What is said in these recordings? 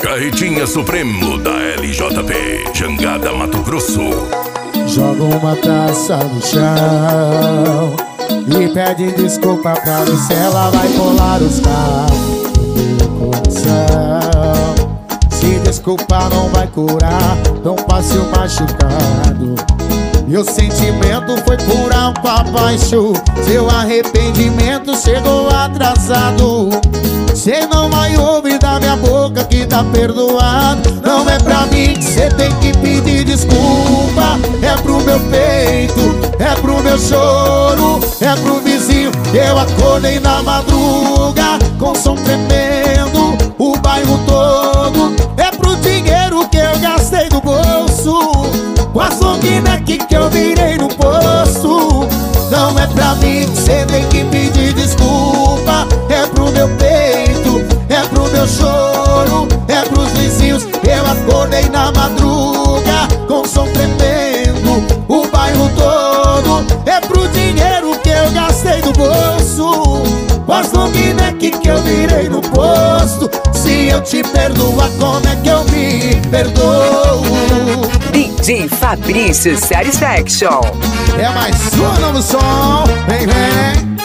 Carretinha Supremo da LJP, Jangada, Mato Grosso. Joga uma taça no chão e pede desculpa pra ver se ela vai colar os carros do coração. Se desculpar não vai curar tão fácil machucado. E o sentimento foi por alto abaixo. Seu arrependimento chegou atrasado. Cê não vai ouvir da minha boca que tá perdoado. Não é pra mim que cê tem que pedir desculpa. É pro meu peito, é pro meu choro, é pro vizinho. Eu acordei na madruga com som tremendo, o bairro todo. É pro dinheiro que eu gastei do bolso, com as long neck que eu virei no posto. Não é pra mim que cê tem que pedir desculpa. É pro meu peito, é pro meu choro, é pros vizinhos. Eu acordei na madruga com som tremendo, o bairro todo. É pro dinheiro que eu gastei do bolso, com as long neck que eu virei no posto. Se eu te perdoar, como é que eu me perdoo? DJ Fabrício Satisfaction. É mais um novo som, vem, vem.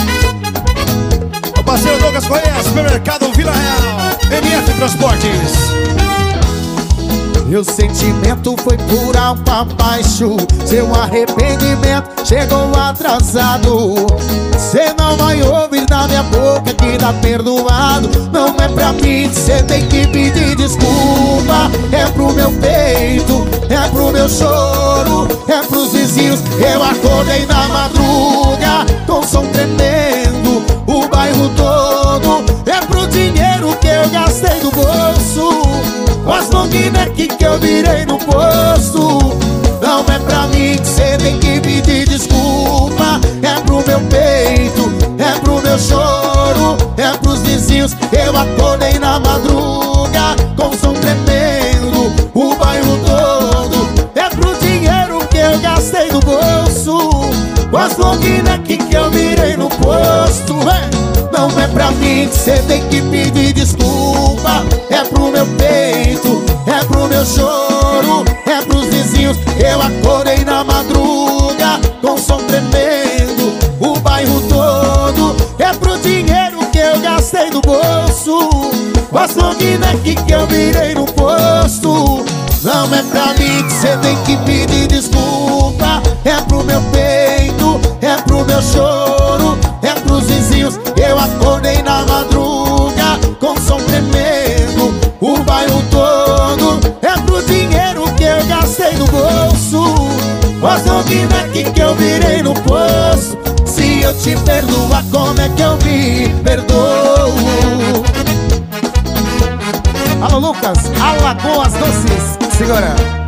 O parceiro Douglas Correia, Supermercado Vila Real, MF Transportes. Meu sentimento foi por alto abaixo. Seu arrependimento chegou atrasado. Cê não vai ouvir da minha boca que tá perdoado. Não é pra mim que cê tem que pedir desculpa. É pro meu peito, é pro meu choro, é pros vizinhos. Eu acordei na madruga com som tremendo, o bairro todo. É pro dinheiro que eu gastei do bolso, com as long neck que eu virei no posto. Não é pra mim que cê tem que pedir desculpa. É pro meu peito, é pro meu choro, é pros vizinhos. Eu acordei na madruga com som tremendo, o bairro todo. É pro dinheiro que eu gastei do bolso, com as long neck que eu virei no posto. Não é pra mim que cê tem que pedir desculpa. É pro meu peito, é pro meu choro, é pros vizinhos. Eu acordei na madruga com som tremendo, o bairro todo. É pro dinheiro que eu gastei do bolso, com as long neck que eu virei no posto. Não é pra mim que cê tem que pedir desculpa. É pro meu peito, é pro meu choro, é pros vizinhos. Eu acordei na madruga com som tremendo, o bairro todo. É pro dinheiro que eu gastei no bolso, com as long neck que eu virei no posto. Se eu te perdoar, como é que eu me perdoo? Alô Lucas, Alagoas Doces, segura.